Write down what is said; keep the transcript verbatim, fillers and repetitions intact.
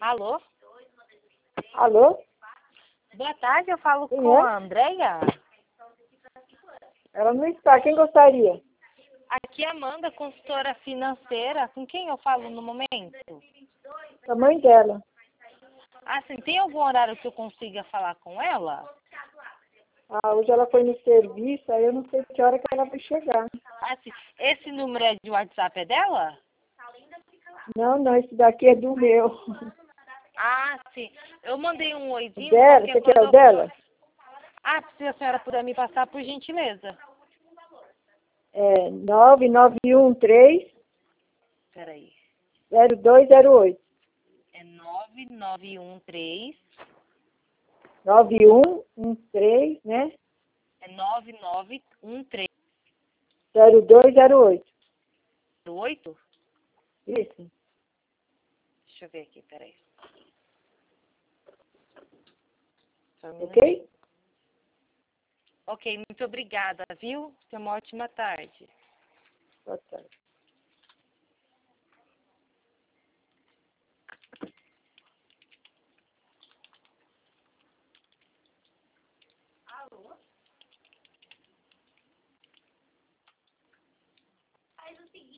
Alô? Alô? Boa tarde, eu falo Quem com é? a Andréia. Ela não está. Quem gostaria? Aqui é Amanda, consultora financeira. Com quem eu falo no momento? A mãe dela. Ah, sim. Tem algum horário que eu consiga falar com ela? Ah, hoje ela foi no serviço, aí eu não sei que hora que ela vai chegar. Ah, sim. Esse número é de WhatsApp é dela? Não, não, esse daqui é do meu. Ah, sim. Eu mandei um oizinho. Dela? Qualquer Você quer coisa o eu... dela? Ah, se a senhora puder me passar, por gentileza. É nove nove um três Peraí. zero dois zero oito. É nove nove um três. nove um um três, né? É nove nove um três zero dois zero oito. oito. Isso. Deixa eu ver aqui, peraí. Só um minutinho. Ok? Ok, muito obrigada, viu? Tenha uma ótima tarde. Boa tarde.